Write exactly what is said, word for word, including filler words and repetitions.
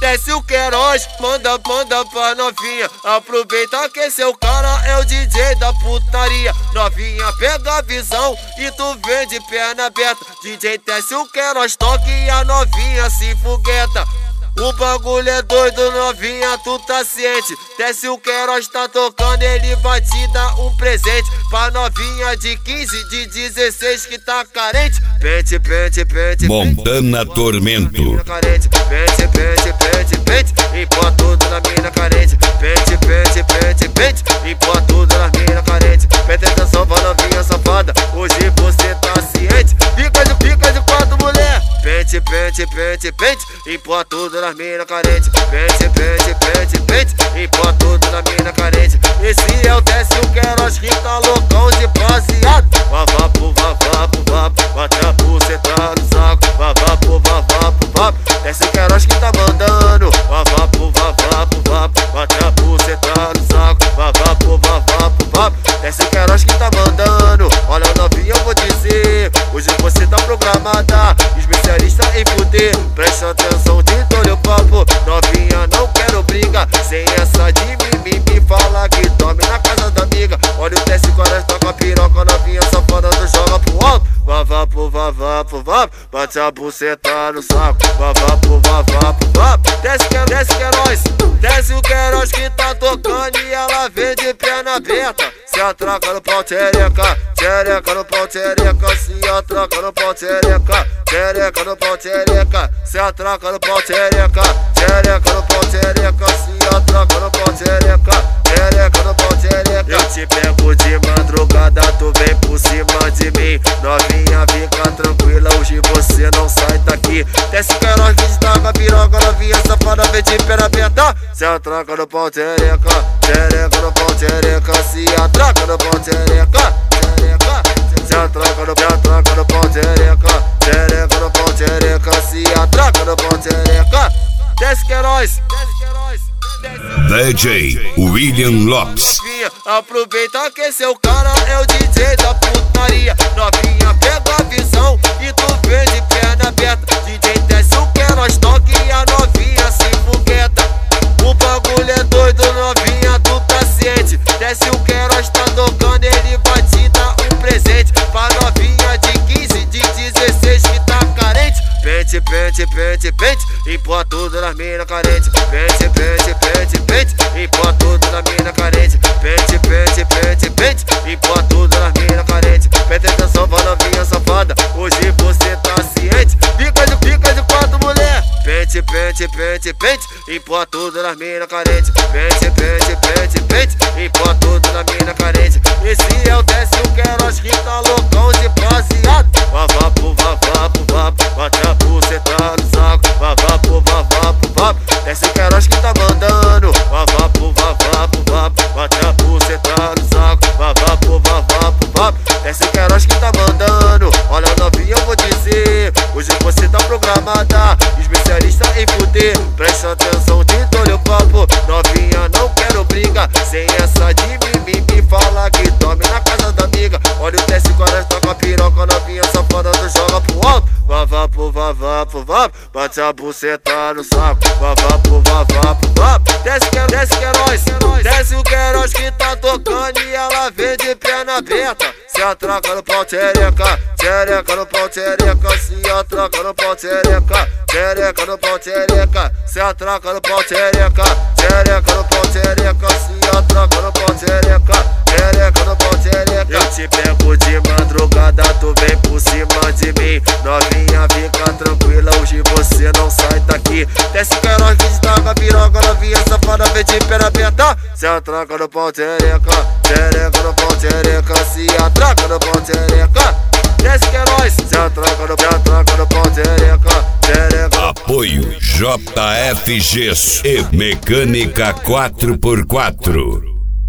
desce o Queiroz, manda, manda pra novinha. Aproveita que seu cara é o D J da putaria. Novinha pega a visão e tu vem de perna aberta. D J desce o Queiroz, toque e a novinha se fogueta. O bagulho é doido, novinha, tu tá ciente. Desce o Queiroz, tá tocando, ele vai te dar um presente. Pra novinha de quinze, de dezesseis que tá carente. Pente, pente, pente, Montana Tormento. Pente, pente, pente, pente, e põe tudo na mina carente. Pente, pente, pente, pente, e põe tudo na mina carente. Presta atenção pra novinha safada, hoje você tá ciente. Fica de, fica de quatro, mulher. Pente, pente, pente, pente, e põe tudo na mina carente. Pente, pente, pente, pente, e põe tudo na mina carente. Esse é o desce o Queiroz que tá loucão de baseado. Vavapo, vavapo, vapo, bate a buceta no saco. Vavapo, vavapo, vapo, desce o Queiroz que tá mandando. Vavapo, vavapo, vapo, bate a buceta no saco. Vavapo, vavapo, vapo, desce o Queiroz que tá mandando. Olha novinha, eu vou dizer, hoje você tá programada, especialista em fuder. Presta atenção de todo o papo, novinha, não quero briga. Sem essa de mimimi, fala que tome na casa da amiga. Olha o teste, agora tá com a piroca, novinha safada, tu joga pro alto. Vavapo, vavapo, vapo, bate a buceta no saco. Vavapo, vavapo, vapo, desce, desce Queiroz, desce o Queiroz que tá tocando e ela vem de perna aberta. Se atraca no pau, tchereca, tchereca no pau, tchereca. Se atraca no pau, tchereca, tchereca no pau, tchereca. Se atraca no pau, tchereca, tchereca no pau, tchereca. Se atraca no pau, tchereca, tchereca no pau, tchereca. Eu te pego de madrugada, tu vem por cima de mim. Novinha, fica tranquila, hoje você não sai daqui. Desce o Queiroz que destaca a piroca, novinha safada, vem de perna aberta. Se atraca no pau, tchereca, tchereca no pau, tchereca. Se atraca no pau, tchereca, tchereca. Se atraca no, se atraca no pau, tchereca, tchereca no pau, tchereca. Se atraca no pau, tchereca. Desce Queiroz, desce Queiroz. D J William Lopes. Aproveita que seu cara é o D J da putaria. Novinha pega a visão e tu vem de perna aberta. D J desce o Queiroz, toque e a novinha se fogueta. O bagulho é doido, novinha, tu tá ciente. Desce o Queiroz, tá tocando, ele vai te dar um presente. Pra novinha de quinze, de dezesseis que tá carente. Pente, pente, pente, pente, e põe tudo na mina carente. Pente, pente, pente, pente, e põe tudo na mina carente. Pente, pente, pente, pente, e põe tudo na mina carente. Presta atenção pra novinha safada, hoje você tá ciente. Fica de, fica de quatro, mulher. Pente, pente, pente, pente, e põe tudo na mina carente. Pente, pente, pente, pente, e põe tudo na mina carente. Esse é o desce o Queiroz que tá loucão de baseado. Vavapo, vavapo, vapo, bate a buceta no saco. Vavapo, vavapo, vapo, desce o Queiroz que tá mandando. Vavapo, vavapo, vapo, bate a buceta no saco. Vavapo, vavapo, vapo, desce o Queiroz que tá mandando. Olha novinha, eu vou dizer, hoje você tá programada, especialista em fuder. Presta atenção de todo o papo, novinha, não quero briga. Sem essa de mimimi, fala que tome na casa da amiga. Olha o teste, agora tá com a piroca, novinha safada, tu joga pro alto. Vavapo, vavapo, vapo, bate a buceta no saco. Vavapo, vavapo, vapo, desce, desce Queiroz, desce o Queiroz que tá tocando e ela vem de perna aberta. Se atraca no pau, tchereca, tchereca no pau, tchereca. Se atraca no pau, tchereca, tchereca no pau, tchereca. Se atraca no pau, tchereca, tchereca no pau, tchereca. Se atraca no pau, tchereca, tchereca no pau, tchereca. Eu te pego de madrugada, tu vem por cima de mim. Novinha, fica tranquila, hoje você não sai daqui. Desce o Queiroz que destaca a piroca, novinha safada, vem de perna aberta. Se atraca no pau, tchereca, tchereca no pau, tchereca. Se atraca no pau, tchereca, desce Queiroz. Se atraca no, se atraca no pau, tchereca, tchereca. Apoio J F G e Mecânica quatro por quatro.